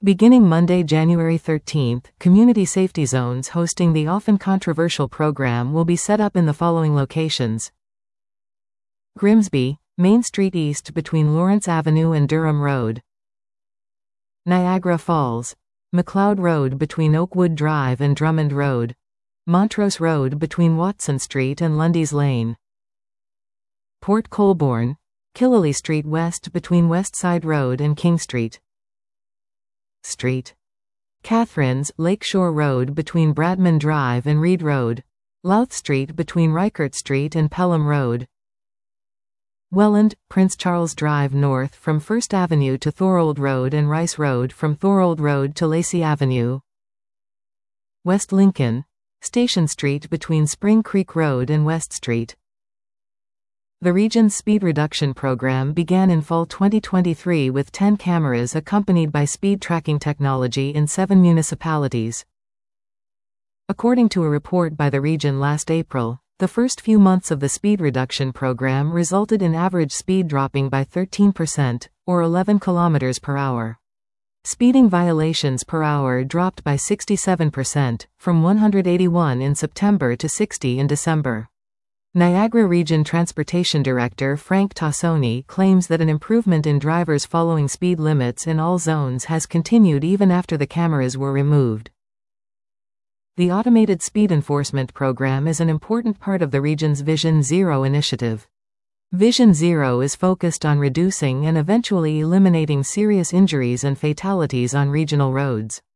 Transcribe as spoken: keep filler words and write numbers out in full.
Beginning Monday, January thirteenth, community safety zones hosting the often controversial program will be set up in the following locations: Grimsby, Main Street East between Lawrence Avenue and Durham Road; Niagara Falls, McLeod Road between Oakwood Drive and Drummond Road; Montrose Road between Watson Street and Lundy's Lane; Port Colborne, Killelea Street West between Westside Road and King Street; Street. Catharines, Lakeshore Road between Bradman Drive and Reed Road; Louth Street between Reichert Street and Pelham Road; Welland, Prince Charles Drive North from First Avenue to Thorold Road and Rice Road from Thorold Road to Lacey Avenue; West Lincoln, Station Street between Spring Creek Road and West Street. The region's speed reduction program began in fall twenty twenty-three with ten cameras accompanied by speed tracking technology in seven municipalities. According to a report by the region last April, the first few months of the speed reduction program resulted in average speed dropping by thirteen percent, or eleven kilometers per hour. Speeding violations per hour dropped by sixty-seven percent, from one hundred eighty-one in September to sixty in December. Niagara Region Transportation Director Frank Tassoni claims that an improvement in drivers following speed limits in all zones has continued even after the cameras were removed. The automated speed enforcement program is an important part of the region's Vision Zero initiative. Vision Zero is focused on reducing and eventually eliminating serious injuries and fatalities on regional roads.